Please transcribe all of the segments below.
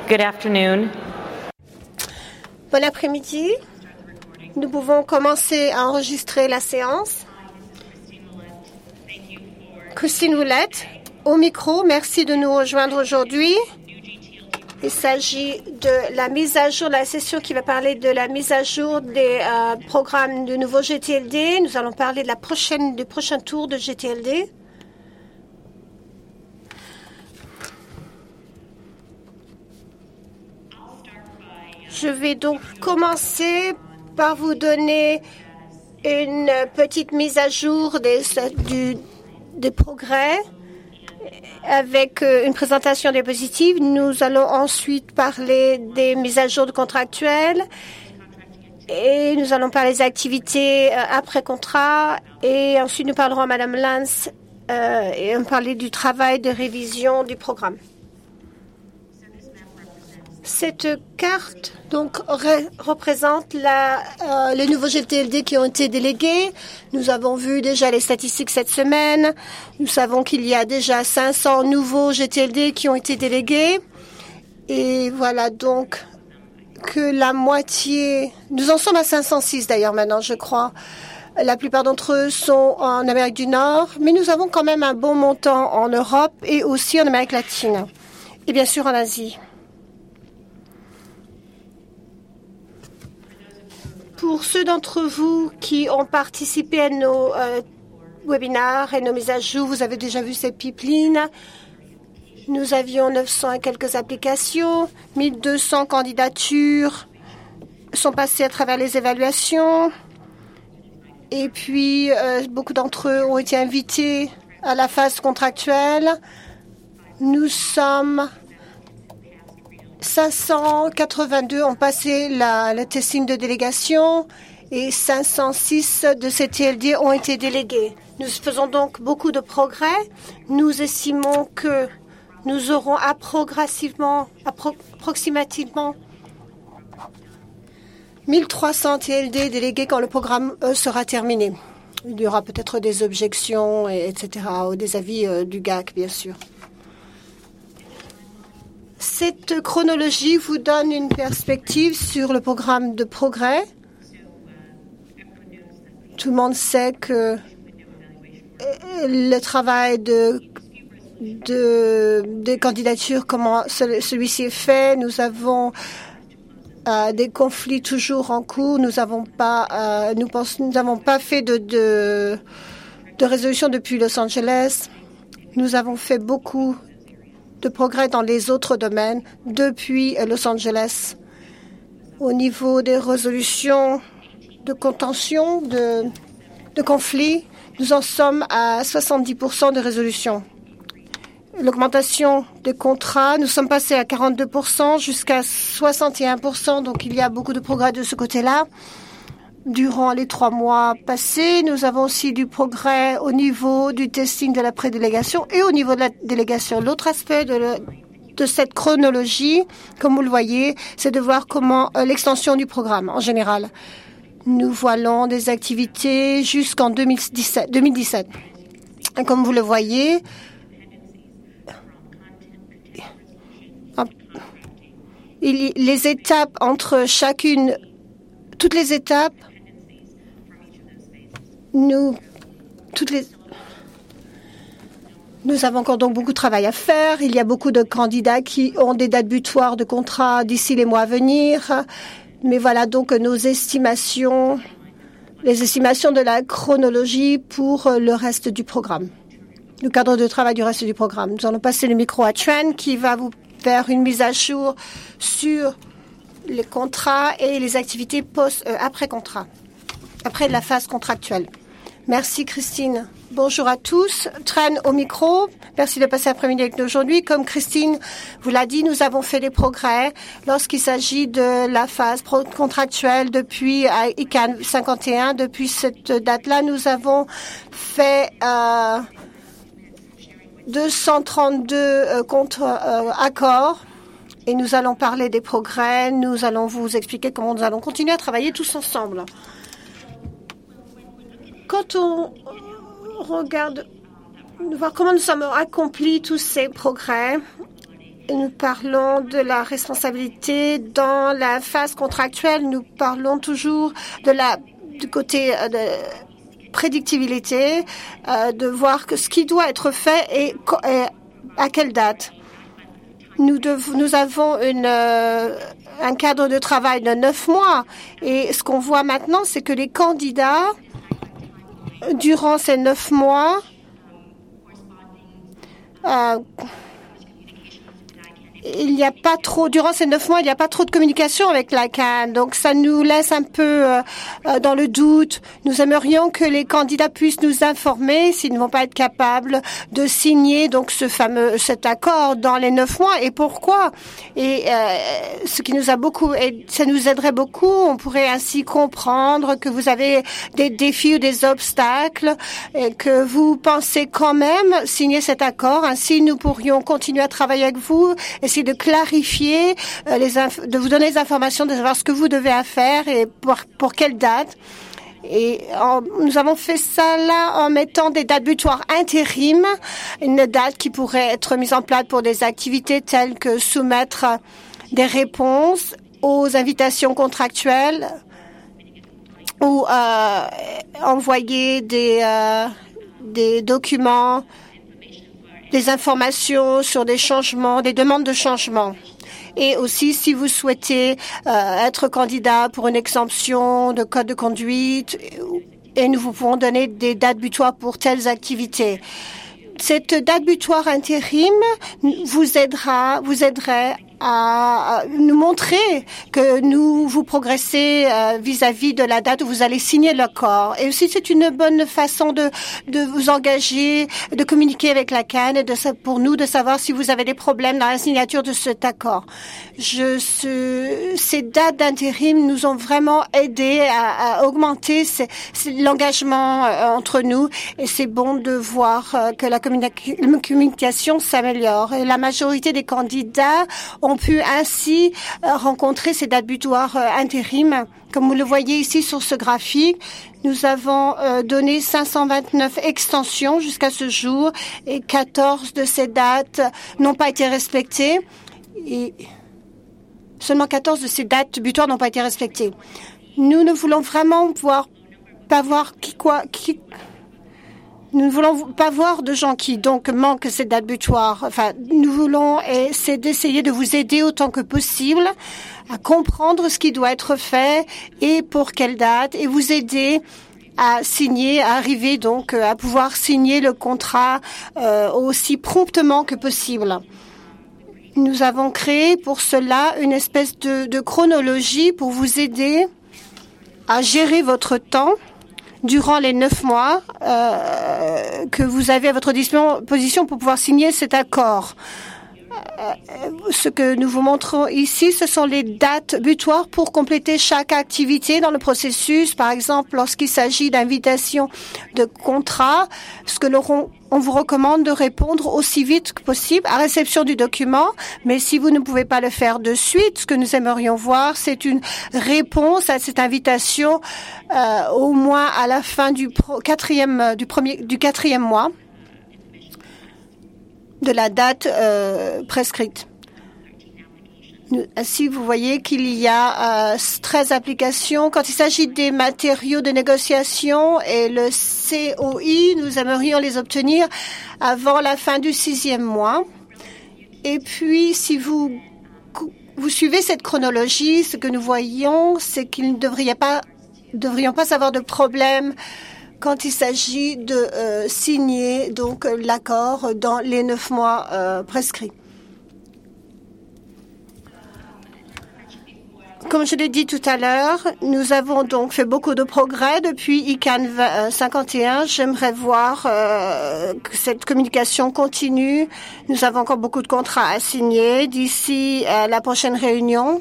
Good afternoon. Bon après-midi. Nous pouvons commencer à enregistrer la séance. Christine Roulette, au micro, merci de nous rejoindre aujourd'hui. Il s'agit de la mise à jour de la session qui va parler de la mise à jour des programmes de nouveau GTLD. Nous allons parler de du prochain tour de GTLD. Je vais donc commencer par vous donner une petite mise à jour des progrès avec une présentation diapositive. Nous allons ensuite parler des mises à jour de contractuels et nous allons parler des activités après contrat et ensuite nous parlerons à Madame Lance et on parler du travail de révision du programme. Cette carte donc représente les nouveaux GTLD qui ont été délégués. Nous avons vu déjà les statistiques cette semaine. Nous savons qu'il y a déjà 500 nouveaux GTLD qui ont été délégués. Et voilà donc que la moitié... Nous en sommes à 506 d'ailleurs maintenant, je crois. La plupart d'entre eux sont en Amérique du Nord. Mais nous avons quand même un bon montant en Europe et aussi en Amérique latine. Et bien sûr en Asie. Pour ceux d'entre vous qui ont participé à nos webinaires et nos mises à jour, vous avez déjà vu ces pipelines. Nous avions 900 et quelques applications, 1200 candidatures sont passées à travers les évaluations. Et puis, beaucoup d'entre eux ont été invités à la phase contractuelle. Nous sommes... 582 ont passé le testing de délégation et 506 de ces TLD ont été délégués. Nous faisons donc beaucoup de progrès. Nous estimons que nous aurons approximativement 1300 TLD délégués quand le programme sera terminé. Il y aura peut-être des objections, etc., ou des avis du GAC, bien sûr. Cette chronologie vous donne une perspective sur le programme de progrès. Tout le monde sait que le travail des candidatures, comment celui-ci est fait. Nous avons des conflits toujours en cours. Nous n'avons pas fait de résolution depuis Los Angeles. Nous avons fait beaucoup de progrès dans les autres domaines depuis Los Angeles. Au niveau des résolutions de contention, de conflits, nous en sommes à 70% de résolution. L'augmentation des contrats, nous sommes passés à 42% jusqu'à 61%, donc il y a beaucoup de progrès de ce côté-là. Durant les 3 mois passés, nous avons aussi du progrès au niveau du testing de la prédélégation et au niveau de la délégation. L'autre aspect de cette chronologie, comme vous le voyez, c'est de voir comment l'extension du programme en général. Nous voyons des activités jusqu'en 2017. Et comme vous le voyez, les étapes entre chacune, toutes les étapes, nous avons encore donc beaucoup de travail à faire. Il y a beaucoup de candidats qui ont des dates butoirs de contrat d'ici les mois à venir. Mais voilà donc les estimations de la chronologie pour le reste du programme, le cadre de travail du reste du programme. Nous allons passer le micro à Tran qui va vous faire une mise à jour sur les contrats et les activités après contrat, après la phase contractuelle. Merci Christine. Bonjour à tous. Tran au micro. Merci de passer l'après-midi avec nous aujourd'hui. Comme Christine vous l'a dit, nous avons fait des progrès lorsqu'il s'agit de la phase contractuelle depuis ICANN 51. Depuis cette date-là, nous avons fait 232 accords et nous allons parler des progrès. Nous allons vous expliquer comment nous allons continuer à travailler tous ensemble. Quand on regarde, voir comment nous sommes accomplis tous ces progrès, Nous parlons de la responsabilité dans la phase contractuelle. Nous parlons toujours du côté de prédictibilité, de voir que ce qui doit être fait et à quelle date. Nous avons un cadre de travail de 9 mois et ce qu'on voit maintenant, c'est que les candidats, durant ces 9 mois, durant ces 9 mois, il n'y a pas trop de communication avec l'ICANN. Donc, ça nous laisse un peu dans le doute. Nous aimerions que les candidats puissent nous informer s'ils ne vont pas être capables de signer donc cet accord dans les 9 mois et pourquoi. Et ce qui nous a beaucoup, et ça nous aiderait beaucoup. On pourrait ainsi comprendre que vous avez des défis ou des obstacles et que vous pensez quand même signer cet accord. Ainsi, nous pourrions continuer à travailler avec vous et de clarifier, de vous donner les informations, de savoir ce que vous devez faire et pour quelle date. Et nous avons fait ça là en mettant des dates butoirs intérim, une date qui pourrait être mise en place pour des activités telles que soumettre des réponses aux invitations contractuelles ou envoyer des documents, des informations sur des changements, des demandes de changement. Et aussi, si vous souhaitez être candidat pour une exemption de code de conduite, et nous vous pouvons donner des dates butoirs pour telles activités. Cette date butoir intérim vous aiderait à nous montrer que vous progressez vis-à-vis de la date où vous allez signer l'accord. Et aussi, c'est une bonne façon de vous engager, de communiquer avec la CAN et pour nous de savoir si vous avez des problèmes dans la signature de cet accord. Ces dates d'intérim nous ont vraiment aidé à augmenter l'engagement entre nous et c'est bon de voir que la communication s'améliore. Et la majorité des candidats ont pu ainsi rencontrer ces dates butoirs intérim. Comme vous le voyez ici sur ce graphique, nous avons donné 529 extensions jusqu'à ce jour et 14 de ces dates n'ont pas été respectées. Et seulement 14 de ces dates butoirs n'ont pas été respectées. Nous ne voulons vraiment pas voir nous ne voulons pas voir de gens qui donc manquent ces dates butoirs. Enfin, nous voulons d'essayer de vous aider autant que possible à comprendre ce qui doit être fait et pour quelle date et vous aider à signer, à arriver donc à pouvoir signer le contrat aussi promptement que possible. Nous avons créé pour cela une espèce de chronologie pour vous aider à gérer votre temps durant les 9 mois que vous avez à votre disposition pour pouvoir signer cet accord. Ce que nous vous montrons ici, ce sont les dates butoirs pour compléter chaque activité dans le processus. Par exemple, lorsqu'il s'agit d'invitation de contrat, on vous recommande de répondre aussi vite que possible à réception du document. Mais si vous ne pouvez pas le faire de suite, ce que nous aimerions voir, c'est une réponse à cette invitation au moins à la fin du quatrième mois de la date prescrite. Ainsi, vous voyez qu'il y a 13 applications. Quand il s'agit des matériaux de négociation et le COI, nous aimerions les obtenir avant la fin du 6e mois. Et puis, si vous suivez cette chronologie, ce que nous voyons, c'est qu'il ne devrions pas avoir de problème quand il s'agit de signer donc l'accord dans les 9 mois prescrits. Comme je l'ai dit tout à l'heure, nous avons donc fait beaucoup de progrès depuis ICANN 51. J'aimerais voir que cette communication continue. Nous avons encore beaucoup de contrats à signer d'ici la prochaine réunion.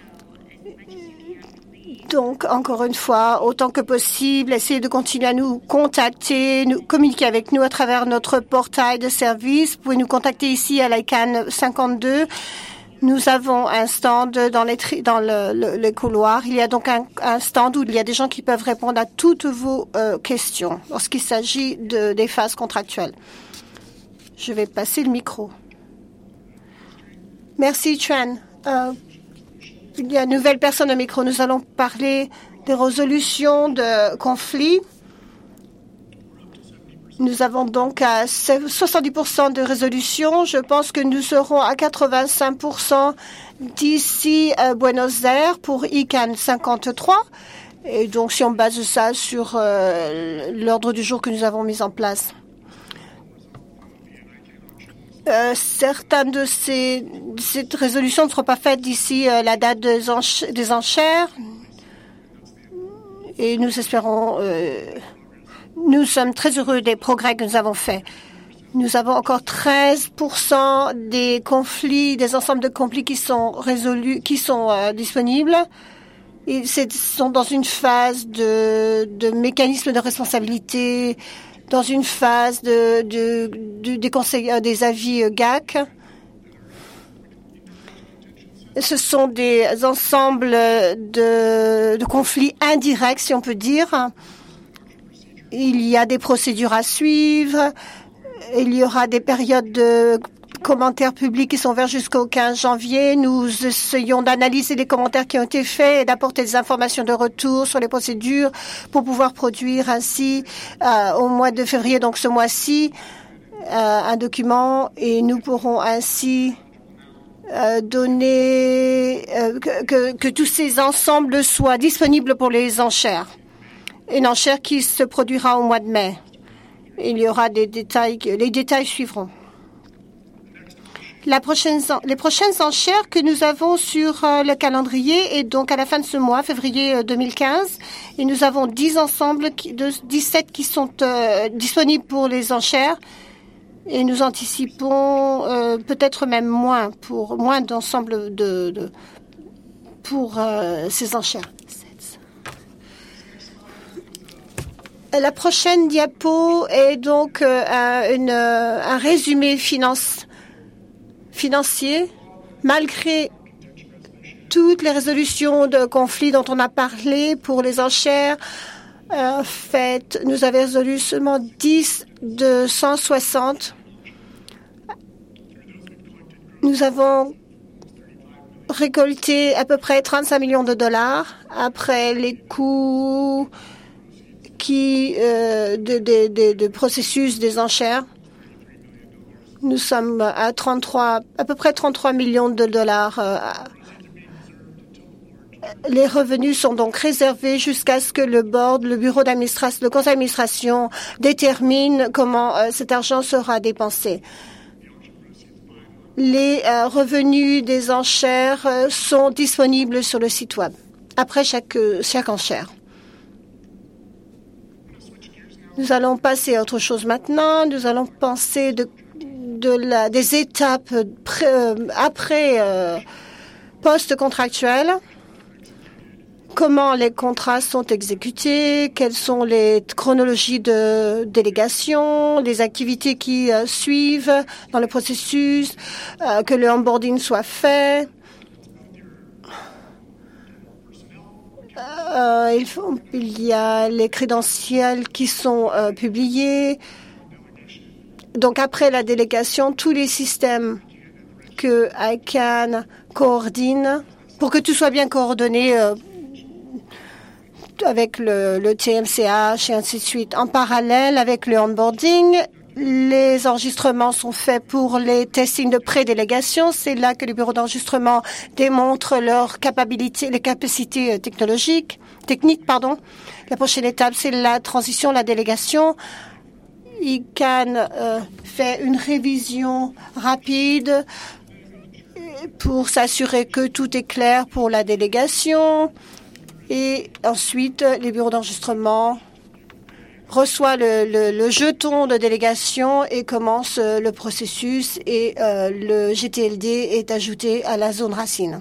Donc, encore une fois, autant que possible, essayez de continuer à nous contacter, communiquer avec nous à travers notre portail de service. Vous pouvez nous contacter ici à l'ICANN 52. Nous avons un stand dans les couloirs. Il y a donc un stand où il y a des gens qui peuvent répondre à toutes vos questions lorsqu'il s'agit des phases contractuelles. Je vais passer le micro. Merci, Tran. Il y a une nouvelle personne au micro. Nous allons parler des résolutions de conflits. Nous avons donc à 70% de résolution. Je pense que nous serons à 85% d'ici Buenos Aires pour ICANN 53. Et donc, si on base ça sur l'ordre du jour que nous avons mis en place. Certaines de ces résolutions ne seront pas faites d'ici la date des enchères. Et nous espérons... nous sommes très heureux des progrès que nous avons faits. Nous avons encore 13% des conflits, des ensembles de conflits qui sont résolus, qui sont disponibles. Ils sont dans une phase de mécanisme de responsabilité, dans une phase des conseils, des avis GAC. Ce sont des ensembles de conflits indirects, si on peut dire. Il y a des procédures à suivre. Il y aura des périodes de commentaires publics qui sont ouverts jusqu'au 15 janvier. Nous essayons d'analyser les commentaires qui ont été faits et d'apporter des informations de retour sur les procédures pour pouvoir produire ainsi au mois de février, donc ce mois-ci, un document et nous pourrons ainsi donner que tous ces ensembles soient disponibles pour les enchères. Une enchère qui se produira au mois de mai. Il y aura des détails, les détails suivront. Les prochaines enchères que nous avons sur le calendrier est donc à la fin de ce mois, février 2015. Et nous avons 10 ensembles, 17 qui sont disponibles pour les enchères. Et nous anticipons peut-être même moins d'ensembles pour ces enchères. La prochaine diapo est donc un résumé financier. Malgré toutes les résolutions de conflits dont on a parlé pour les enchères faites, nous avons résolu seulement 10 de 160. Nous avons récolté à peu près 35 millions de dollars après les coûts de processus des enchères. Nous sommes à peu près 33 millions de dollars. Les revenus sont donc réservés jusqu'à ce que le bureau d'administration, le conseil d'administration détermine comment cet argent sera dépensé. Les revenus des enchères sont disponibles sur le site web après chaque enchère. Nous allons passer à autre chose maintenant. Nous allons penser des étapes après post-contractuel. Comment les contrats sont exécutés, quelles sont les chronologies de délégation, les activités qui suivent dans le processus, que le onboarding soit fait. Il y a les crédentiels qui sont publiés. Donc, après la délégation, tous les systèmes que ICANN coordonne, pour que tout soit bien coordonné avec le TMCH et ainsi de suite. En parallèle, avec le onboarding, les enregistrements sont faits pour les testings de pré-délégation. C'est là que les bureaux d'enregistrement démontrent leurs capacités, les capacités techniques. La prochaine étape, c'est la transition, la délégation. ICANN fait une révision rapide pour s'assurer que tout est clair pour la délégation. Et ensuite, les bureaux d'enregistrement reçoivent le jeton de délégation et commence le processus et le GTLD est ajouté à la zone racine.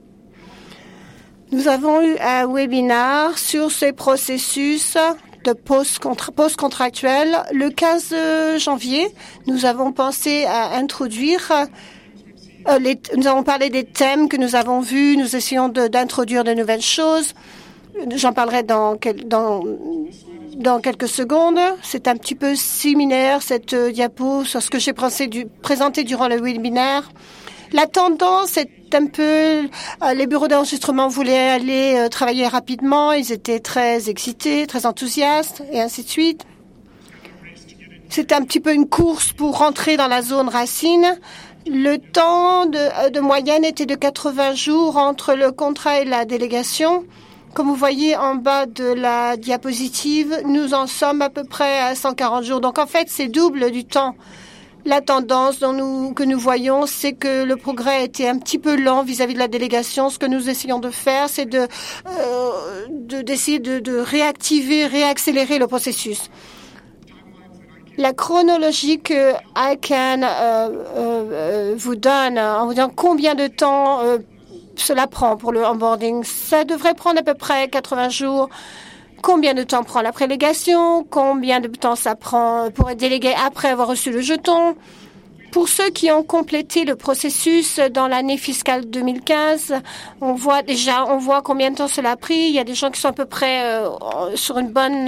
Nous avons eu un webinaire sur ces processus de post-contractuel. Le 15 janvier, nous avons pensé à introduire nous avons parlé des thèmes que nous avons vus. Nous essayons d'introduire de nouvelles choses. J'en parlerai dans quelques secondes. C'est un petit peu similaire, cette diapo, sur ce que j'ai présenté durant le webinaire. La tendance est un peu... les bureaux d'enregistrement voulaient aller travailler rapidement. Ils étaient très excités, très enthousiastes, et ainsi de suite. C'était un petit peu une course pour rentrer dans la zone racine. Le temps de moyenne était de 80 jours entre le contrat et la délégation. Comme vous voyez en bas de la diapositive, nous en sommes à peu près à 140 jours. Donc en fait, c'est double du temps. La tendance que nous voyons, c'est que le progrès a été un petit peu lent vis-à-vis de la délégation. Ce que nous essayons de faire, c'est d'essayer de réaccélérer le processus. La chronologie que ICANN vous donne, en vous disant combien de temps cela prend pour le onboarding, ça devrait prendre à peu près 80 jours. Combien de temps prend la prélégation? Combien de temps ça prend pour être délégué après avoir reçu le jeton? Pour ceux qui ont complété le processus dans l'année fiscale 2015, on voit combien de temps cela a pris. Il y a des gens qui sont à peu près sur une bonne...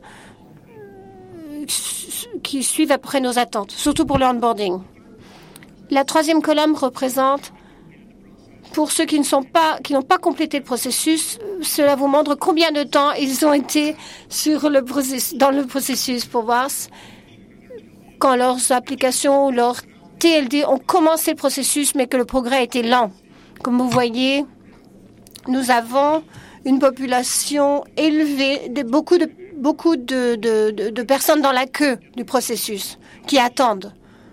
qui suivent à peu près nos attentes, surtout pour le onboarding. La troisième colonne représente, pour ceux qui n'ont pas complété le processus, cela vous montre combien de temps ils ont été dans le processus pour voir quand leurs applications ou leurs TLD ont commencé le processus, mais que le progrès était lent. Comme vous voyez, nous avons une population élevée, beaucoup de personnes dans la queue du processus qui attendent.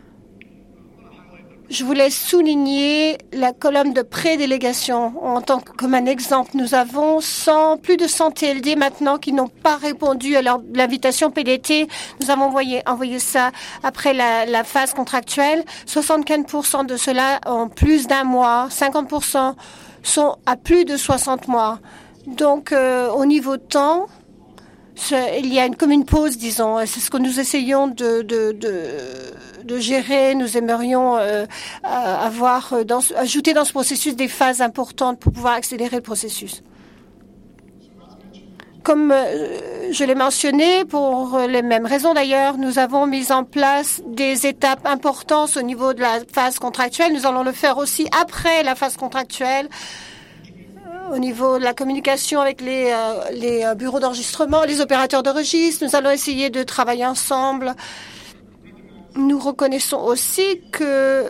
Je voulais souligner la colonne de prédélégation comme un exemple. Nous avons plus de 100 TLD maintenant qui n'ont pas répondu à l'invitation PDT. Nous avons envoyé ça après la phase contractuelle. 75% de cela ont plus d'un mois. 50% sont à plus de 60 mois. Donc, au niveau de temps, il y a comme une pause, disons. C'est ce que nous essayons de gérer. Nous aimerions ajouter dans ce processus des phases importantes pour pouvoir accélérer le processus. Comme je l'ai mentionné, pour les mêmes raisons d'ailleurs, nous avons mis en place des étapes importantes au niveau de la phase contractuelle. Nous allons le faire aussi après la phase contractuelle. Au niveau de la communication avec les bureaux d'enregistrement, les opérateurs de registre, nous allons essayer de travailler ensemble. Nous reconnaissons aussi que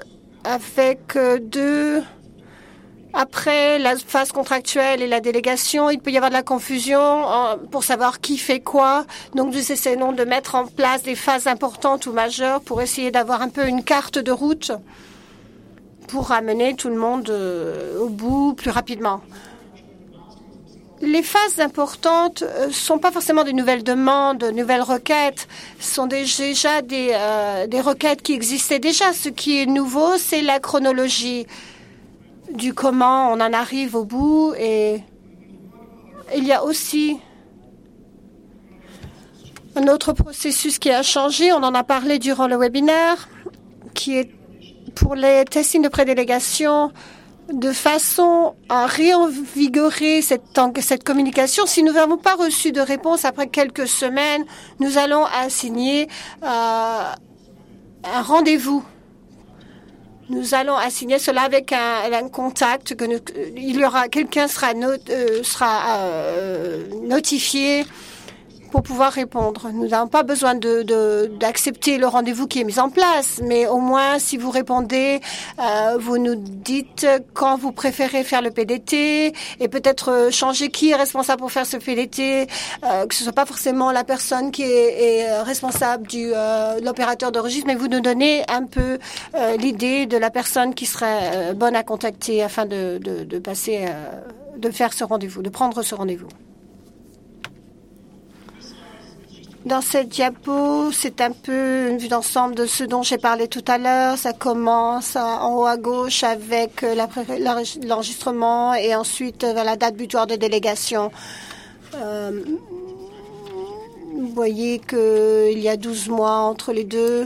après la phase contractuelle et la délégation, il peut y avoir de la confusion pour savoir qui fait quoi. Donc, nous essayons de mettre en place des phases importantes ou majeures pour essayer d'avoir un peu une carte de route pour amener tout le monde au bout plus rapidement. Les phases importantes sont pas forcément des nouvelles demandes, de nouvelles requêtes. Ce sont déjà des requêtes qui existaient déjà. Ce qui est nouveau, c'est la chronologie du comment on en arrive au bout. Et il y a aussi un autre processus qui a changé. On en a parlé durant le webinaire, qui est pour les testings de prédélégation, de façon à réinvigorer cette communication. Si nous n'avons pas reçu de réponse après quelques semaines, nous allons assigner un rendez-vous. Nous allons assigner cela avec un contact. Quelqu'un sera notifié pour pouvoir répondre. Nous n'avons pas besoin d'accepter le rendez-vous qui est mis en place, mais au moins, si vous répondez, vous nous dites quand vous préférez faire le PDT et peut-être changer qui est responsable pour faire ce PDT, que ce soit pas forcément la personne qui est responsable de l'opérateur de registre, mais vous nous donnez un peu l'idée de la personne qui serait bonne à contacter afin de faire ce rendez-vous, de prendre ce rendez-vous. Dans cette diapo, c'est un peu une vue d'ensemble de ce dont j'ai parlé tout à l'heure. Ça commence en haut à gauche avec l'enregistrement et ensuite la date butoir de délégation. Vous voyez qu'il y a 12 mois entre les deux.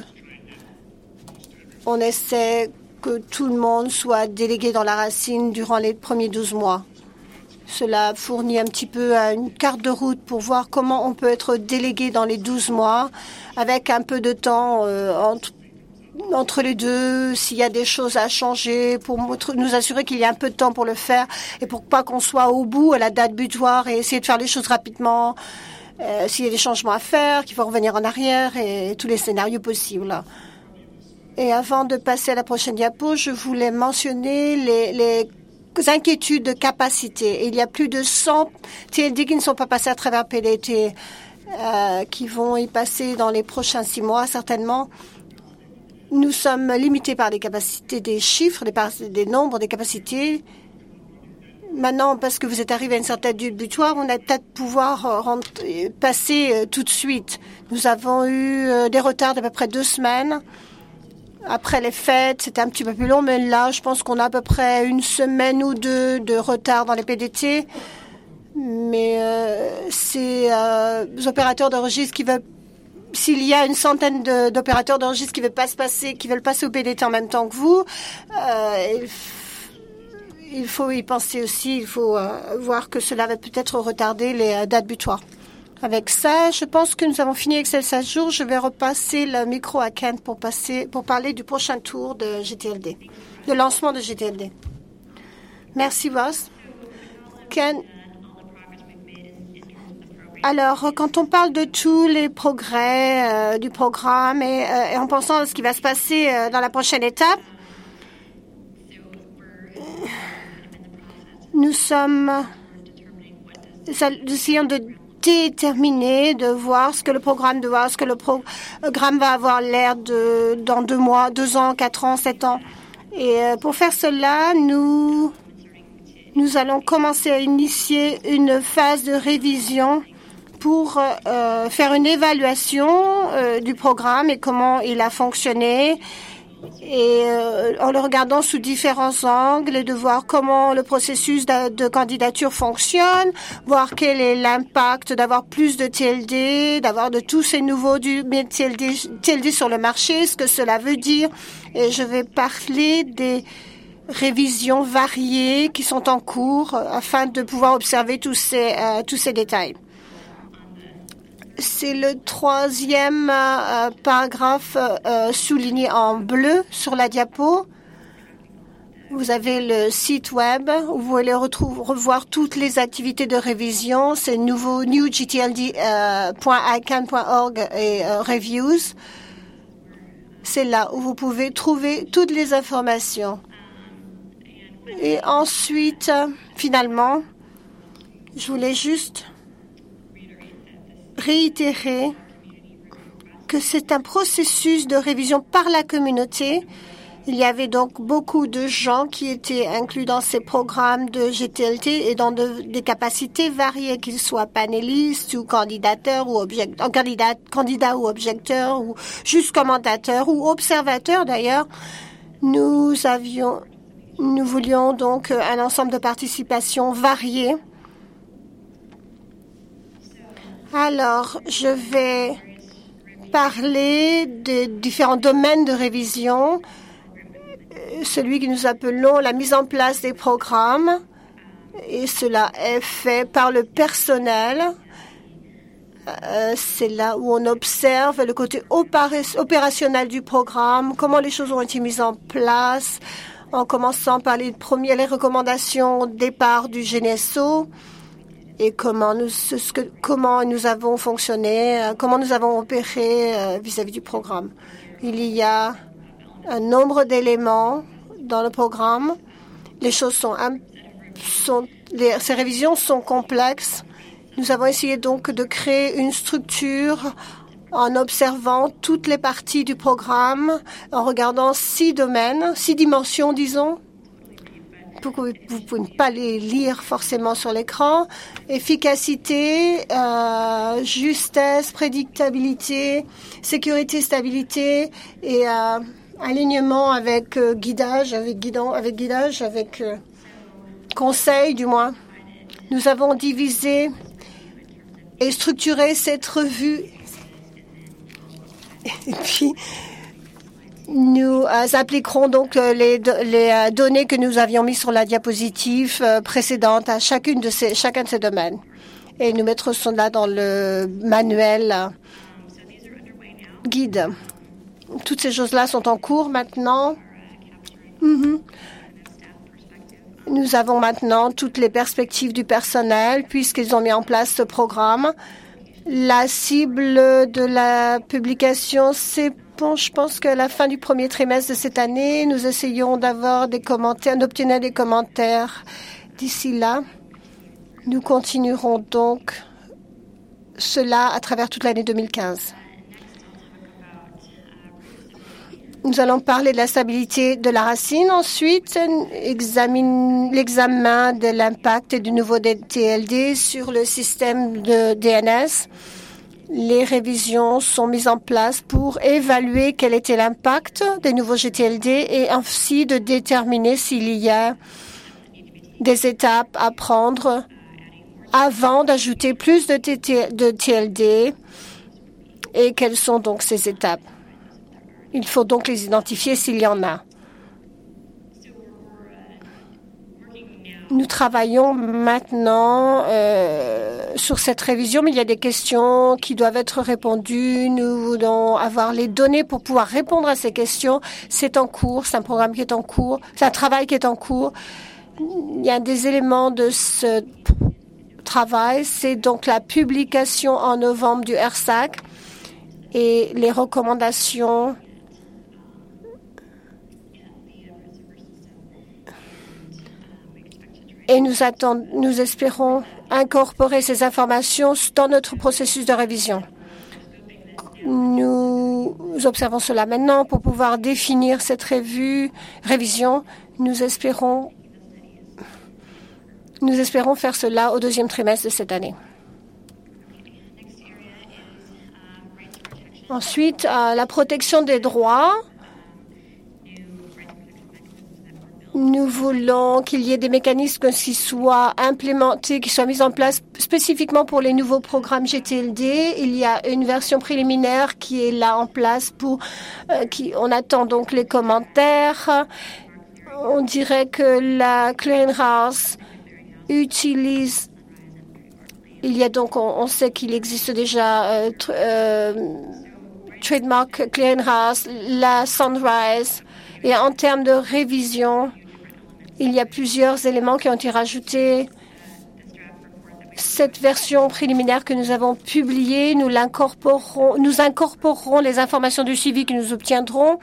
On essaie que tout le monde soit délégué dans la racine durant les premiers 12 mois. Cela fournit un petit peu une carte de route pour voir comment on peut être délégué dans les 12 mois avec un peu de temps entre les deux, s'il y a des choses à changer, pour nous assurer qu'il y a un peu de temps pour le faire et pour pas qu'on soit au bout à la date butoir et essayer de faire les choses rapidement. S'il y a des changements à faire, qu'il faut revenir en arrière et tous les scénarios possibles. Et avant de passer à la prochaine diapo, je voulais mentionner les inquiétudes de capacité. Il y a plus de 100 TLD qui ne sont pas passés à travers PDT, qui vont y passer dans les prochains 6 mois, certainement. Nous sommes limités par les capacités des chiffres, des nombres, des capacités. Maintenant, parce que vous êtes arrivé à une certaine date butoir, on a peut-être pouvoir passer tout de suite. Nous avons eu des retards d'à peu près 2 semaines. Après les fêtes, c'était un petit peu plus long, mais là, je pense qu'on a à peu près 1 semaine ou 2 de retard dans les PDT. Mais ces opérateurs de registre qui veulent, s'il y a une centaine d'opérateurs de registre qui veulent passer au PDT en même temps que vous, il faut y penser aussi. Il faut voir que cela va peut-être retarder les dates butoirs. Avec ça, je pense que nous avons fini avec ces 16 jours. Je vais repasser le micro à Ken pour parler du prochain tour de GTLD, de lancement de GTLD. Merci, Ross. Ken. Alors, quand on parle de tous les progrès du programme et en pensant à ce qui va se passer dans la prochaine étape, nous essayons de déterminer, de voir ce que le programme va avoir l'air dans 2 mois, 2 ans, 4 ans, 7 ans. Et pour faire cela, nous allons commencer à initier une phase de révision pour faire une évaluation du programme et comment il a fonctionné, et en le regardant sous différents angles, et de voir comment le processus de candidature fonctionne, voir quel est l'impact d'avoir plus de TLD, d'avoir de tous ces nouveaux TLD sur le marché, ce que cela veut dire. Et je vais parler des révisions variées qui sont en cours afin de pouvoir observer tous ces détails. C'est le 3e paragraphe souligné en bleu sur la diapo. Vous avez le site web où vous allez revoir toutes les activités de révision. C'est nouveau newgtld.icann.org et reviews. C'est là où vous pouvez trouver toutes les informations. Et ensuite, finalement, je voulais juste réitérer que c'est un processus de révision par la communauté. Il y avait donc beaucoup de gens qui étaient inclus dans ces programmes de GTLD et dans des capacités variées, qu'ils soient panélistes ou candidateurs ou candidats ou objecteurs ou juste commentateurs ou observateurs d'ailleurs. Nous voulions donc un ensemble de participations variées. Alors, je vais parler des différents domaines de révision, celui que nous appelons la mise en place des programmes, et cela est fait par le personnel. C'est là où on observe le côté opérationnel du programme, comment les choses ont été mises en place, en commençant par les recommandations au départ du GNSO, et comment nous avons fonctionné, comment nous avons opéré vis-à-vis du programme. Il y a un nombre d'éléments dans le programme. Les choses ces révisions sont complexes. Nous avons essayé donc de créer une structure en observant toutes les parties du programme, en regardant 6 dimensions, disons. Vous ne pouvez pas les lire forcément sur l'écran. Efficacité, justesse, prédictabilité, sécurité, stabilité et alignement avec guidage, avec conseil du moins. Nous avons divisé et structuré cette revue. Et puis, nous appliquerons donc les données que nous avions mises sur la diapositive précédente à chacun de ces domaines. Et nous mettrons cela dans le manuel guide. Toutes ces choses-là sont en cours maintenant. Nous avons maintenant toutes les perspectives du personnel puisqu'ils ont mis en place ce programme. La cible de la publication, c'est je pense qu'à la fin du premier trimestre de cette année, nous essayons d'avoir des commentaires, d'obtenir des commentaires d'ici là. Nous continuerons donc cela à travers toute l'année 2015. Nous allons parler de la stabilité de la racine. Ensuite, l'examen de l'impact et du nouveau TLD sur le système de DNS. Les révisions sont mises en place pour évaluer quel était l'impact des nouveaux GTLD et ainsi de déterminer s'il y a des étapes à prendre avant d'ajouter plus de TLD et quelles sont donc ces étapes. Il faut donc les identifier s'il y en a. Nous travaillons maintenant sur cette révision, mais il y a des questions qui doivent être répondues. Nous voulons avoir les données pour pouvoir répondre à ces questions. C'est en cours, c'est un programme qui est en cours, c'est un travail qui est en cours. Il y a des éléments de ce travail, c'est donc la publication en novembre du RSAC et les recommandations et nous espérons incorporer ces informations dans notre processus de révision. Nous observons cela maintenant pour pouvoir définir cette révision. Nous espérons faire cela au deuxième trimestre de cette année. Ensuite, la protection des droits. Nous voulons qu'il y ait des mécanismes qui soient implémentés, qui soient mis en place spécifiquement pour les nouveaux programmes GTLD. Il y a une version préliminaire qui est là en place on attend donc les commentaires. On dirait que la Clearinghouse utilise. Il y a donc, on sait qu'il existe déjà Trademark Clearinghouse, la Sunrise, et en termes de révision, il y a plusieurs éléments qui ont été rajoutés. Cette version préliminaire que nous avons publiée, nous incorporerons les informations du suivi que nous obtiendrons.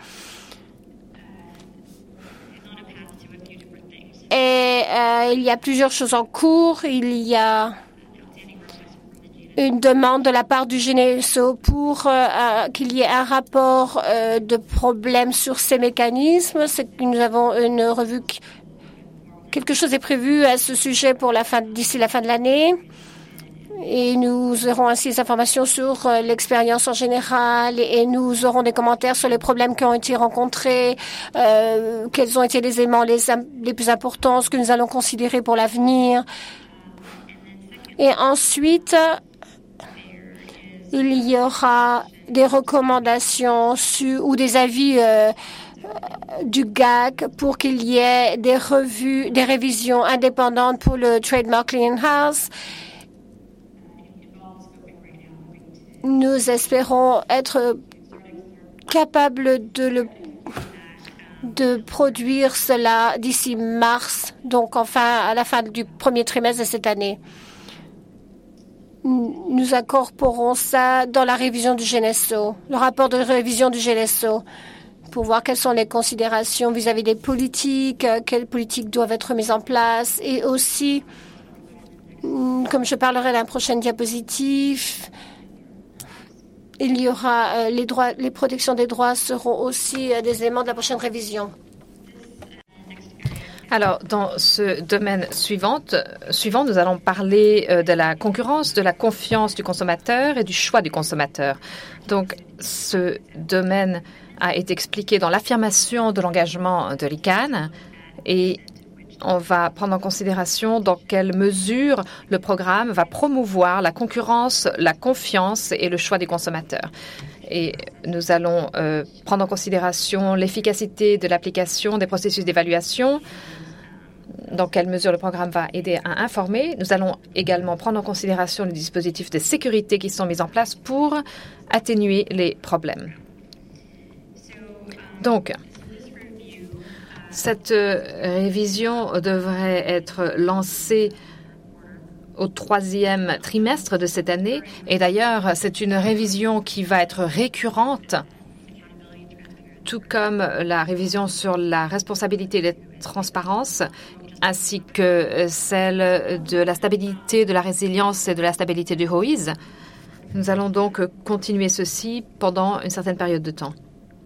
Et il y a plusieurs choses en cours. Il y a une demande de la part du GNSO pour qu'il y ait un rapport de problèmes sur ces mécanismes. Nous avons une revue. Quelque chose est prévu à ce sujet pour d'ici la fin de l'année. Et nous aurons ainsi des informations sur l'expérience en général et nous aurons des commentaires sur les problèmes qui ont été rencontrés, quels ont été les éléments les plus importants, ce que nous allons considérer pour l'avenir. Et ensuite, il y aura des recommandations ou des avis du GAC pour qu'il y ait des révisions indépendantes pour le Trademark Clearinghouse. Nous espérons être capables de produire cela d'ici mars, donc à la fin du premier trimestre de cette année. Nous incorporons ça dans la révision du GNSO, le rapport de révision du GNSO, pour voir quelles sont les considérations vis-à-vis des politiques, quelles politiques doivent être mises en place, et aussi, comme je parlerai dans la prochaine diapositive, il y aura les protections des droits seront aussi des éléments de la prochaine révision. Alors, dans ce domaine suivant, nous allons parler de la concurrence, de la confiance du consommateur et du choix du consommateur. Donc, ce domaine a été expliqué dans l'affirmation de l'engagement de l'ICANN et on va prendre en considération dans quelle mesure le programme va promouvoir la concurrence, la confiance et le choix des consommateurs. Et nous allons prendre en considération l'efficacité de l'application des processus d'évaluation, dans quelle mesure le programme va aider à informer. Nous allons également prendre en considération les dispositifs de sécurité qui sont mis en place pour atténuer les problèmes. Donc, cette révision devrait être lancée au 3e trimestre de cette année. Et d'ailleurs, c'est une révision qui va être récurrente, tout comme la révision sur la responsabilité et la transparence, ainsi que celle de la stabilité, de la résilience et de la stabilité du HOIS. Nous allons donc continuer ceci pendant une certaine période de temps.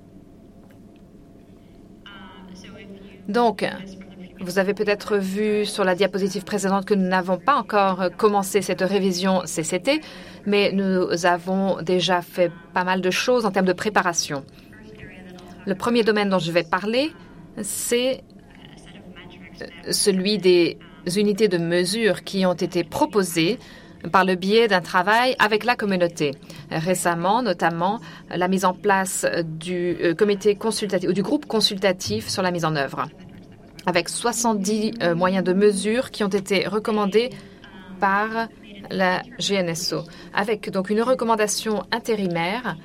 Donc, vous avez peut-être vu sur la diapositive précédente que nous n'avons pas encore commencé cette révision CCT, mais nous avons déjà fait pas mal de choses en termes de préparation. Le premier domaine dont je vais parler, c'est celui des unités de mesure qui ont été proposées par le biais d'un travail avec la communauté. Récemment, notamment, la mise en place du comité consultatif ou du groupe consultatif sur la mise en œuvre, avec 70 moyens de mesure qui ont été recommandés par la GNSO, avec donc une recommandation intérimaire.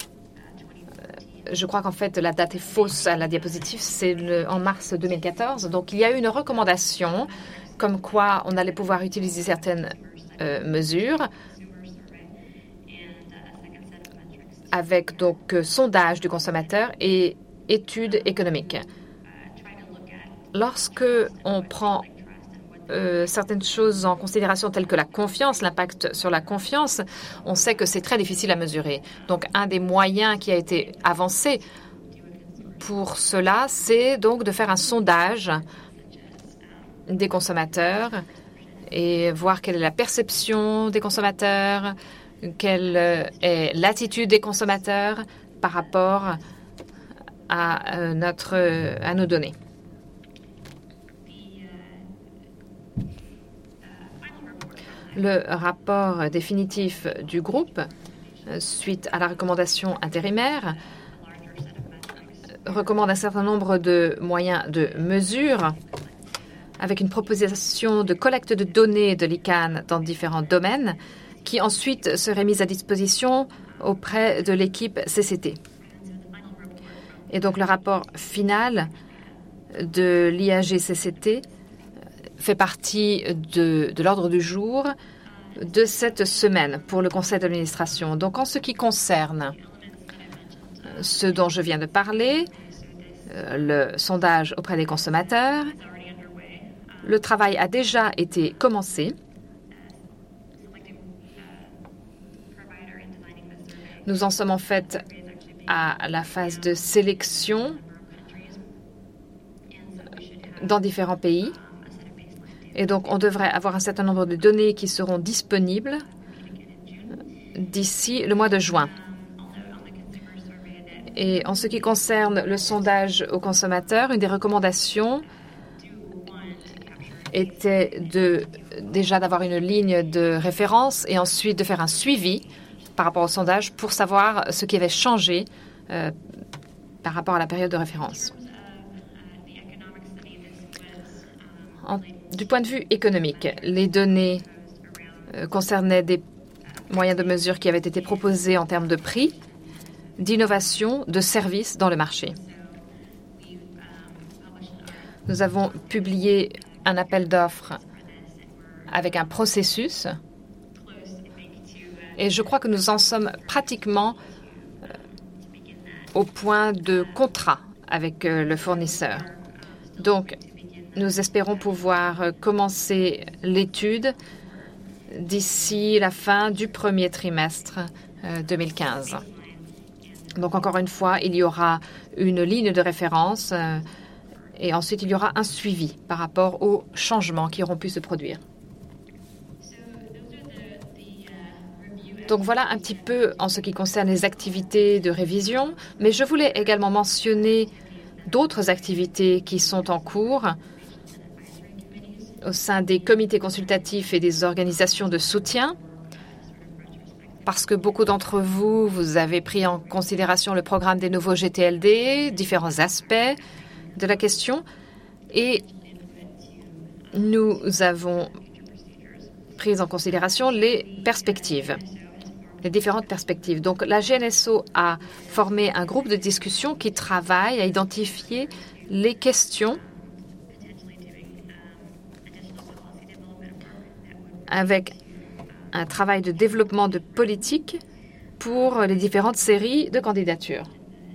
Je crois qu'en fait, la date est fausse à la diapositive, c'est en mars 2014. Donc, il y a eu une recommandation comme quoi on allait pouvoir utiliser certaines mesures avec donc sondage du consommateur et études économiques. Lorsque on prend certaines choses en considération telles que la confiance, l'impact sur la confiance, on sait que c'est très difficile à mesurer. Donc, un des moyens qui a été avancé pour cela, c'est donc de faire un sondage des consommateurs et voir quelle est la perception des consommateurs, quelle est l'attitude des consommateurs par rapport à nos données. Le rapport définitif du groupe, suite à la recommandation intérimaire, recommande un certain nombre de moyens de mesure avec une proposition de collecte de données de l'ICANN dans différents domaines qui ensuite serait mise à disposition auprès de l'équipe CCT. Et donc le rapport final de l'IAG-CCT fait partie de l'ordre du jour de cette semaine pour le conseil d'administration. Donc, en ce qui concerne ce dont je viens de parler, le sondage auprès des consommateurs, le travail a déjà été commencé. Nous en sommes en fait à la phase de sélection dans différents pays. Et donc, on devrait avoir un certain nombre de données qui seront disponibles d'ici le mois de juin. Et en ce qui concerne le sondage aux consommateurs, une des recommandations était déjà d'avoir une ligne de référence et ensuite de faire un suivi par rapport au sondage pour savoir ce qui avait changé par rapport à la période de référence. Du point de vue économique, les données concernaient des moyens de mesure qui avaient été proposés en termes de prix, d'innovation, de services dans le marché. Nous avons publié un appel d'offres avec un processus et je crois que nous en sommes pratiquement au point de contrat avec le fournisseur. Donc, nous espérons pouvoir commencer l'étude d'ici la fin du premier trimestre 2015. Donc, encore une fois, il y aura une ligne de référence et ensuite il y aura un suivi par rapport aux changements qui auront pu se produire. Donc, voilà un petit peu en ce qui concerne les activités de révision, mais je voulais également mentionner d'autres activités qui sont en cours au sein des comités consultatifs et des organisations de soutien, parce que beaucoup d'entre vous, vous avez pris en considération le programme des nouveaux GTLD, différents aspects de la question, et nous avons pris en considération les perspectives. les différentes perspectives. Donc, la GNSO a formé un groupe de discussion qui travaille à identifier les questions avec un travail de développement de politique pour les différentes séries de candidatures.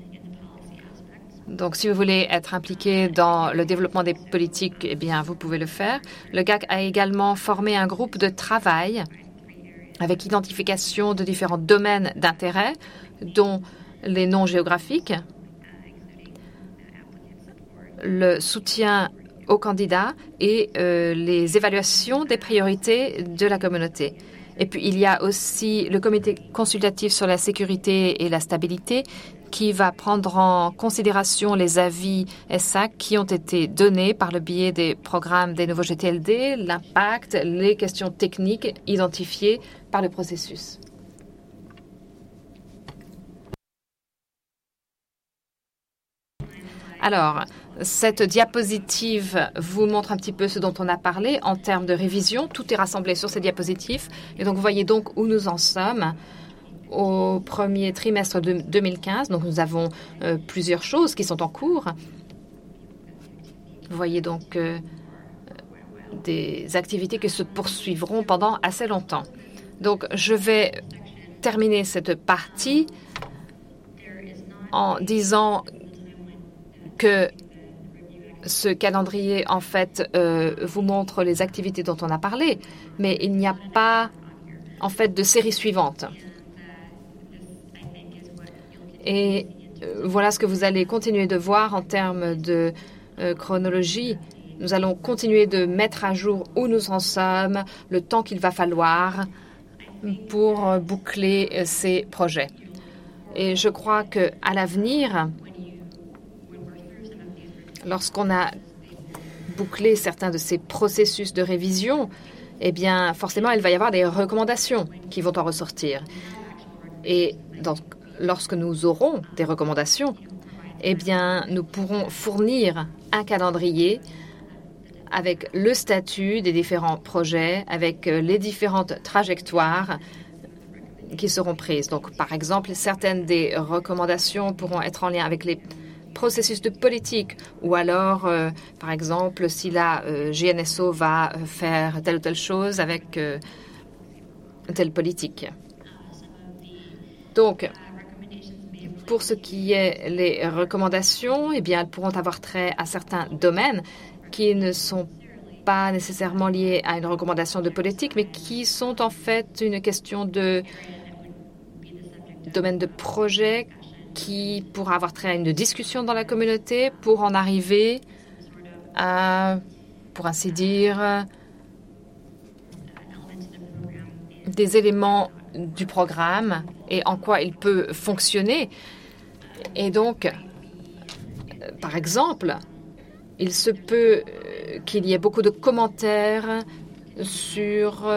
Donc, si vous voulez être impliqué dans le développement des politiques, eh bien, vous pouvez le faire. Le GAC a également formé un groupe de travail avec identification de différents domaines d'intérêt, dont les noms géographiques, le soutien aux candidats et les évaluations des priorités de la communauté. Et puis, il y a aussi le comité consultatif sur la sécurité et la stabilité qui va prendre en considération les avis SAC qui ont été donnés par le biais des programmes des nouveaux GTLD, l'impact, les questions techniques identifiées par le processus. Alors, cette diapositive vous montre un petit peu ce dont on a parlé en termes de révision. Tout est rassemblé sur ces diapositives. Et donc, vous voyez donc où nous en sommes au premier trimestre de 2015. Donc, nous avons plusieurs choses qui sont en cours. Vous voyez donc des activités qui se poursuivront pendant assez longtemps. Donc, je vais terminer cette partie en disant que ce calendrier, en fait, vous montre les activités dont on a parlé, mais il n'y a pas, en fait, de série suivante. Et voilà ce que vous allez continuer de voir en termes de chronologie. Nous allons continuer de mettre à jour où nous en sommes, le temps qu'il va falloir pour boucler ces projets. Et je crois qu'à l'avenir, lorsqu'on a bouclé certains de ces processus de révision, eh bien, forcément, il va y avoir des recommandations qui vont en ressortir. Et donc, lorsque nous aurons des recommandations, eh bien, nous pourrons fournir un calendrier avec le statut des différents projets, avec les différentes trajectoires qui seront prises. Donc, par exemple, certaines des recommandations pourront être en lien avec les processus de politique, ou alors, par exemple, si la GNSO va faire telle ou telle chose avec telle politique. Donc, pour ce qui est les recommandations, eh bien, elles pourront avoir trait à certains domaines qui ne sont pas nécessairement liés à une recommandation de politique, mais qui sont en fait une question de domaine de projet qui pourra avoir trait à une discussion dans la communauté pour en arriver à, pour ainsi dire, des éléments du programme et en quoi il peut fonctionner. Et donc, par exemple, il se peut qu'il y ait beaucoup de commentaires sur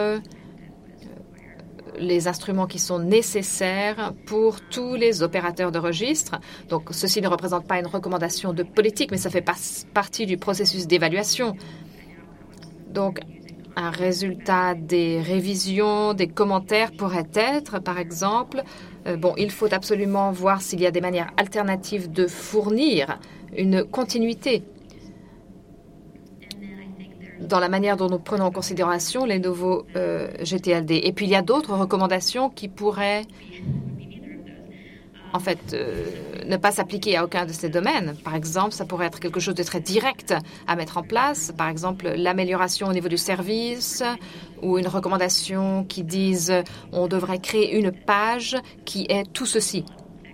les instruments qui sont nécessaires pour tous les opérateurs de registre. Donc, ceci ne représente pas une recommandation de politique, mais ça fait partie du processus d'évaluation. Donc, un résultat des révisions, des commentaires pourrait être, par exemple, il faut absolument voir s'il y a des manières alternatives de fournir une continuité dans la manière dont nous prenons en considération les nouveaux GTLD. Et puis, il y a d'autres recommandations qui pourraient, en fait, ne pas s'appliquer à aucun de ces domaines. Par exemple, ça pourrait être quelque chose de très direct à mettre en place. Par exemple, l'amélioration au niveau du service ou une recommandation qui dise on devrait créer une page qui est tout ceci.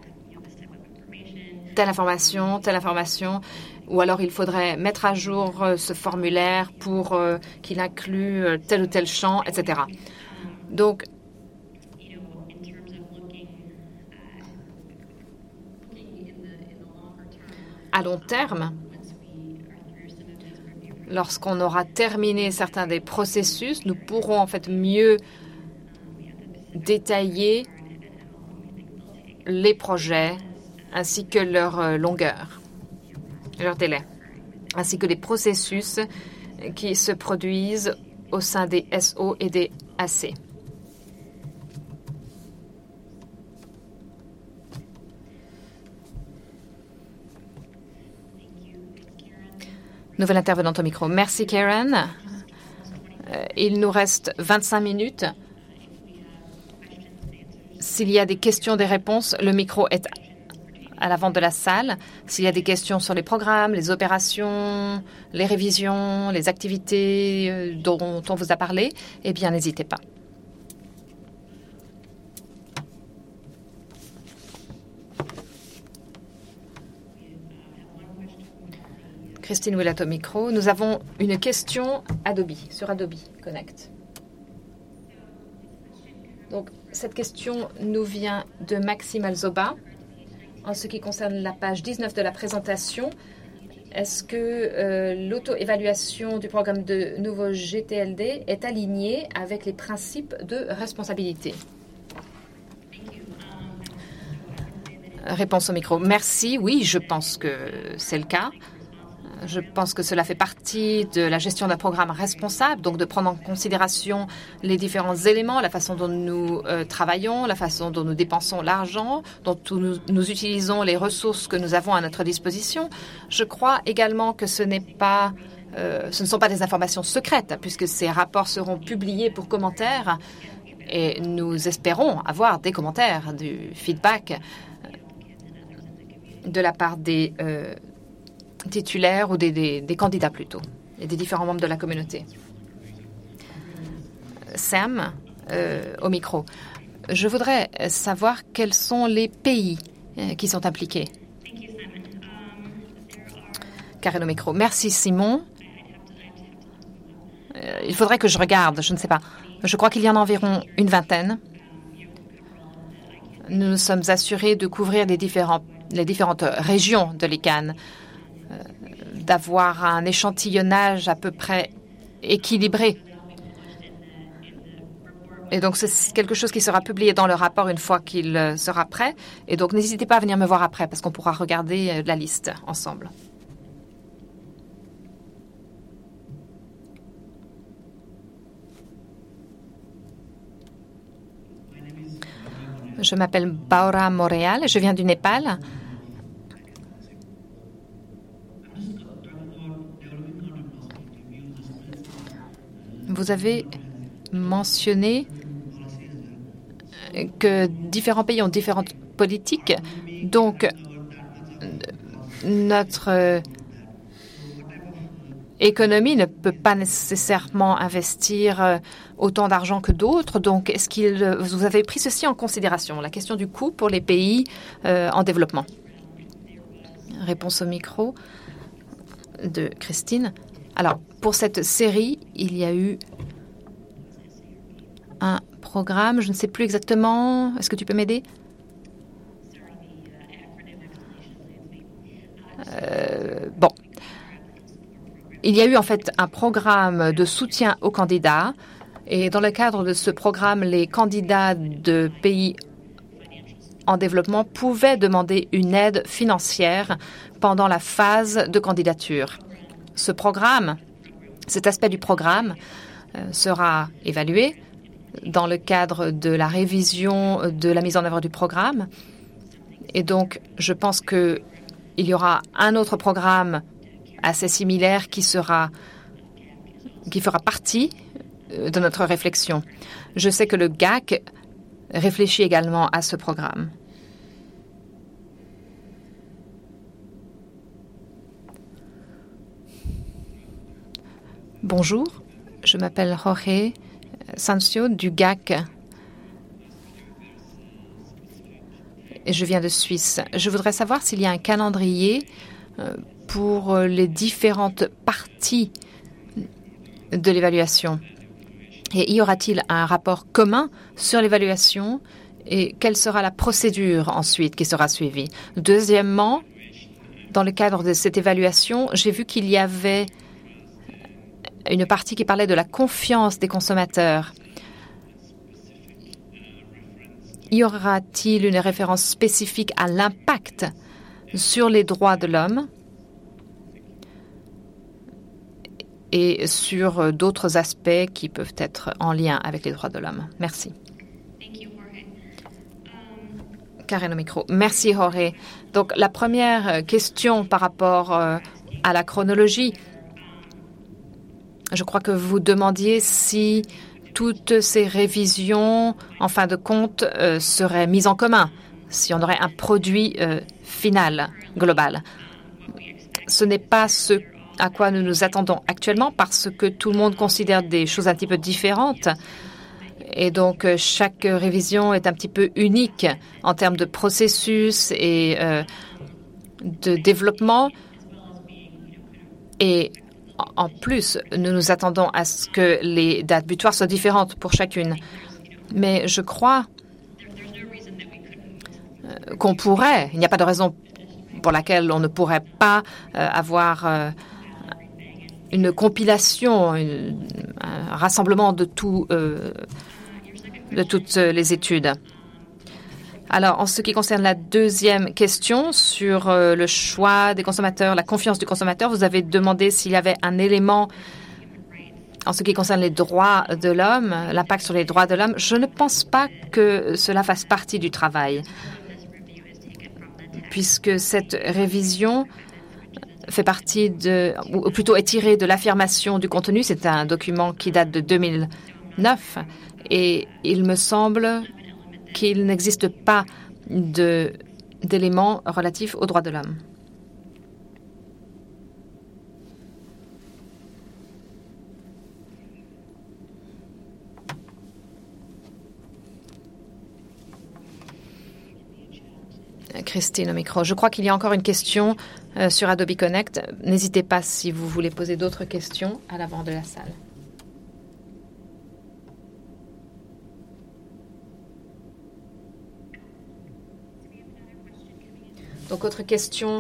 Telle information, ou alors il faudrait mettre à jour ce formulaire pour qu'il inclue tel ou tel champ, etc. Donc, à long terme, lorsqu'on aura terminé certains des processus, nous pourrons en fait mieux détailler les projets ainsi que leur longueur, leur délai, ainsi que les processus qui se produisent au sein des SO et des AC. Nouvelle intervenante au micro. Merci, Karen. Il nous reste 25 minutes. S'il y a des questions, des réponses, le micro est à l'avant de la salle. S'il y a des questions sur les programmes, les opérations, les révisions, les activités dont on vous a parlé, eh bien, n'hésitez pas. Christine Willett au micro. Nous avons une question Adobe, sur Adobe Connect. Donc, cette question nous vient de Maxime Alzoba. En ce qui concerne la page 19 de la présentation, est-ce que l'auto-évaluation du programme de nouveau GTLD est alignée avec les principes de responsabilité? Réponse au micro. Merci. Oui, je pense que c'est le cas. Je pense que cela fait partie de la gestion d'un programme responsable, donc de prendre en considération les différents éléments, la façon dont nous travaillons, la façon dont nous dépensons l'argent, dont nous utilisons les ressources que nous avons à notre disposition. Je crois également que ce ne sont pas des informations secrètes, puisque ces rapports seront publiés pour commentaires et nous espérons avoir des commentaires, du feedback de la part des titulaires ou des candidats plutôt, et des différents membres de la communauté. Sam, au micro. Je voudrais savoir quels sont les pays qui sont impliqués. Karen au micro. Merci Simon. Il faudrait que je regarde, je ne sais pas. Je crois qu'il y en a environ une vingtaine. Nous nous sommes assurés de couvrir les différentes régions de l'ICANN, d'avoir un échantillonnage à peu près équilibré. Et donc, c'est quelque chose qui sera publié dans le rapport une fois qu'il sera prêt. Et donc, n'hésitez pas à venir me voir après, parce qu'on pourra regarder la liste ensemble. Je m'appelle Baura Montréal et je viens du Népal. Vous avez mentionné que différents pays ont différentes politiques. Donc, notre économie ne peut pas nécessairement investir autant d'argent que d'autres. Donc, est-ce que vous avez pris ceci en considération, la question du coût pour les pays en développement? Réponse au micro de Christine. Alors, pour cette série, il y a eu un programme, je ne sais plus exactement. Est-ce que tu peux m'aider? Bon. Il y a eu en fait un programme de soutien aux candidats. Et dans le cadre de ce programme, les candidats de pays en développement pouvaient demander une aide financière pendant la phase de candidature. Ce programme, cet aspect du programme sera évalué dans le cadre de la révision de la mise en œuvre du programme. Et donc, je pense qu'il y aura un autre programme assez similaire qui fera partie de notre réflexion. Je sais que le GAC réfléchit également à ce programme. Bonjour, je m'appelle Jorge Sancio du GAC et je viens de Suisse. Je voudrais savoir s'il y a un calendrier pour les différentes parties de l'évaluation. Et y aura-t-il un rapport commun sur l'évaluation et quelle sera la procédure ensuite qui sera suivie? Deuxièmement, dans le cadre de cette évaluation, j'ai vu qu'il y avait une partie qui parlait de la confiance des consommateurs. Y aura-t-il une référence spécifique à l'impact sur les droits de l'homme et sur d'autres aspects qui peuvent être en lien avec les droits de l'homme? Merci. Karen au micro. Merci, Jorge. Donc, la première question par rapport à la chronologie. Je crois que vous demandiez si toutes ces révisions, en fin de compte, seraient mises en commun, si on aurait un produit final, global. Ce n'est pas ce à quoi nous nous attendons actuellement parce que tout le monde considère des choses un petit peu différentes. Et donc, chaque révision est un petit peu unique en termes de processus et de développement. Et en plus, nous nous attendons à ce que les dates butoirs soient différentes pour chacune. Mais je crois qu'on pourrait, il n'y a pas de raison pour laquelle on ne pourrait pas avoir une compilation, un rassemblement de toutes les études. Alors, en ce qui concerne la deuxième question sur le choix des consommateurs, la confiance du consommateur, vous avez demandé s'il y avait un élément en ce qui concerne les droits de l'homme, l'impact sur les droits de l'homme. Je ne pense pas que cela fasse partie du travail, puisque cette révision fait partie ou plutôt est tirée de l'affirmation du contenu. C'est un document qui date de 2009 et il me semble qu'il n'existe pas d'éléments relatifs aux droits de l'homme. Christine au micro. Je crois qu'il y a encore une question sur Adobe Connect. N'hésitez pas si vous voulez poser d'autres questions à l'avant de la salle. Donc, autre question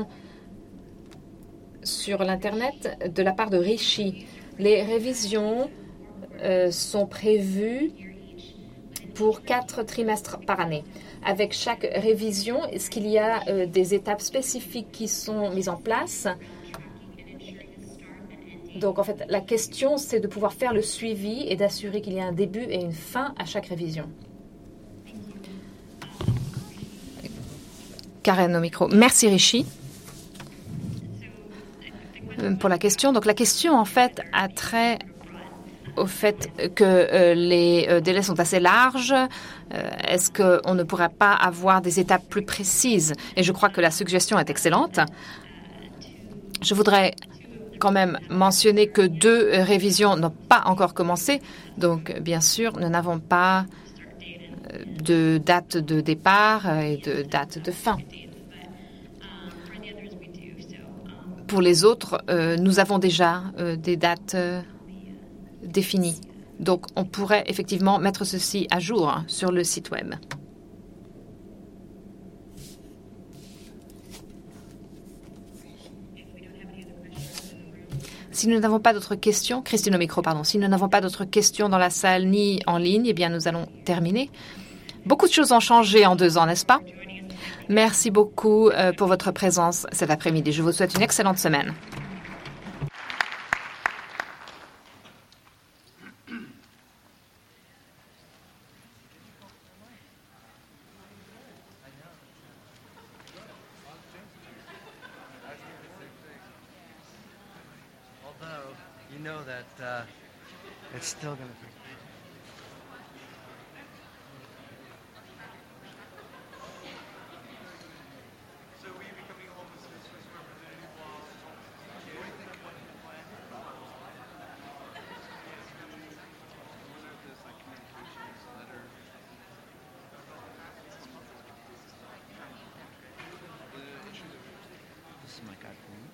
sur l'Internet de la part de Rishi. Les révisions sont prévues pour 4 trimestres par année. Avec chaque révision, est-ce qu'il y a des étapes spécifiques qui sont mises en place? Donc, en fait, la question, c'est de pouvoir faire le suivi et d'assurer qu'il y a un début et une fin à chaque révision. Karen au micro. Merci, Rishi, pour la question. Donc, la question, en fait, a trait au fait que les délais sont assez larges. Est-ce qu'on ne pourrait pas avoir des étapes plus précises? Et je crois que la suggestion est excellente. Je voudrais quand même mentionner que 2 révisions n'ont pas encore commencé. Donc, bien sûr, nous n'avons pas de date de départ et de date de fin. Pour les autres, nous avons déjà des dates définies. Donc, on pourrait effectivement mettre ceci à jour sur le site Web. Si nous n'avons pas d'autres questions, Christine au micro, pardon, si nous n'avons pas d'autres questions dans la salle ni en ligne, eh bien, nous allons terminer. Beaucoup de choses ont changé en 2 ans, n'est-ce pas? Merci beaucoup pour votre présence cet après-midi. Je vous souhaite une excellente semaine. It's still going to be. So will you be coming home as soon as representative while there's like communications letter? This is my card for you.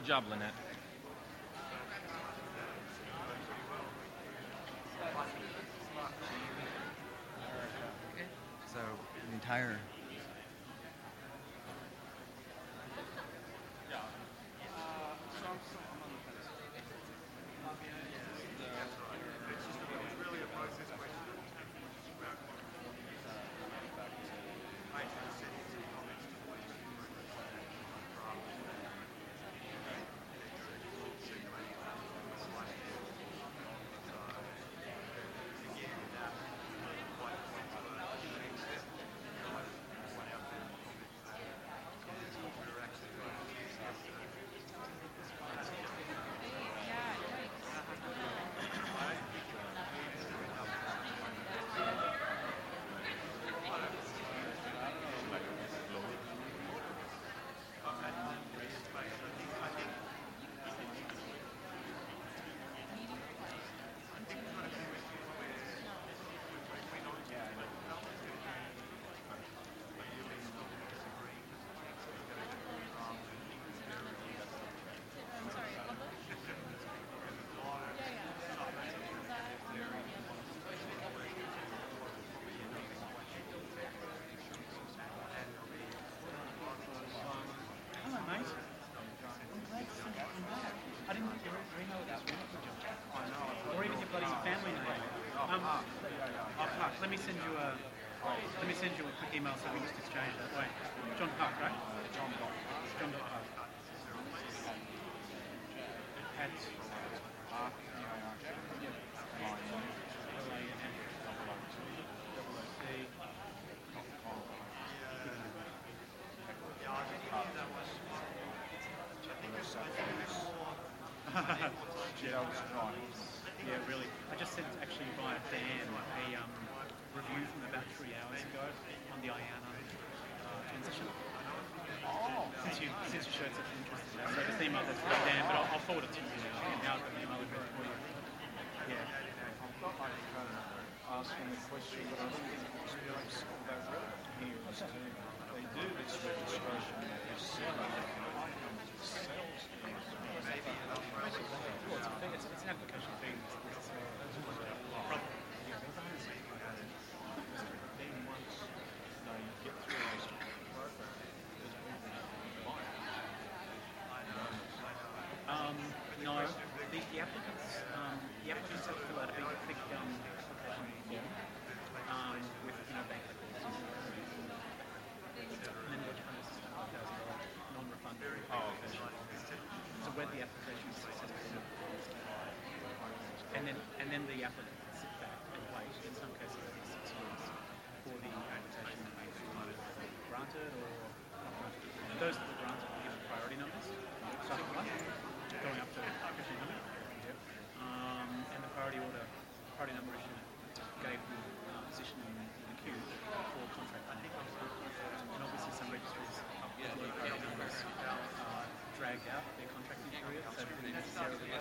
job, Lynette. So the entire. Hello, mate. I'm glad to see you come back. I didn't get your email about John. Or even your bloody family name. Park. Let me send you a quick email so we can just exchange that. Wait, John Park, right? John Park. At Park. Yeah, really. I just sent actually via Dan a review from about 3 hours ago on the IANA transition. Since you showed such interest in that, so I just emailed that to Dan, but I'll forward it to you now. And now I've got an email address for you. Yeah. I've got my phone asking the question, but I don't think it's really that relevant here is to they do this registration as sales. It's an application fee. Then once they get through those programs, there's people who buy it. No, the applicants have to fill out a big application form with bank details. And then they'll kind of $5,000 non-refundable application. So where the application is successful, and then the applicant can sit back and wait. In some cases, it takes 6 years for the application to be granted or not granted. Those that are granted are given priority numbers, starting with 1, going up to 1,500. And the priority number issue gave the position in the queue for contract funding. And obviously some registries up the priority numbers dragged out their contracting period, so they didn't necessarily